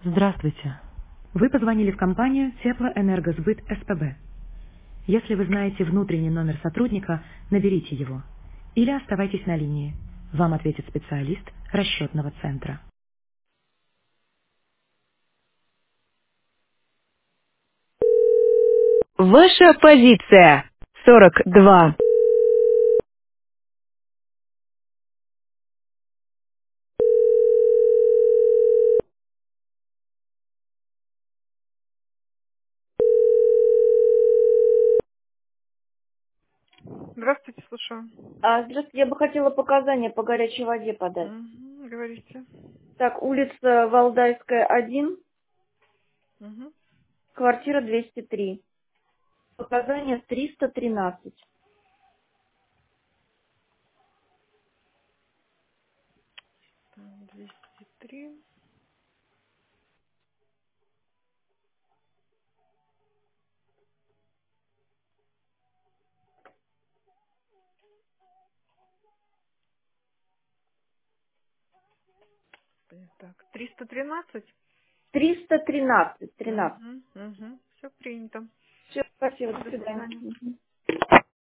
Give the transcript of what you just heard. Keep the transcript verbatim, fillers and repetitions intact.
Здравствуйте. Вы позвонили в компанию Теплоэнергосбыт СПБ. Если вы знаете внутренний номер сотрудника, наберите его. Или оставайтесь на линии. Вам ответит специалист расчетного центра. Ваша позиция. сорок два. Здравствуйте, слушаю. А, здравствуйте, я бы хотела показания по горячей воде подать. Мгм, говорите. Так, улица Валдайская, один, Мгм. квартира двести три. Показания триста тринадцать. Там двести три. Так, триста тринадцать. триста тринадцать, тринадцать. Угу, угу. Все принято. Все, спасибо, до До свидания. свидания. Мгм.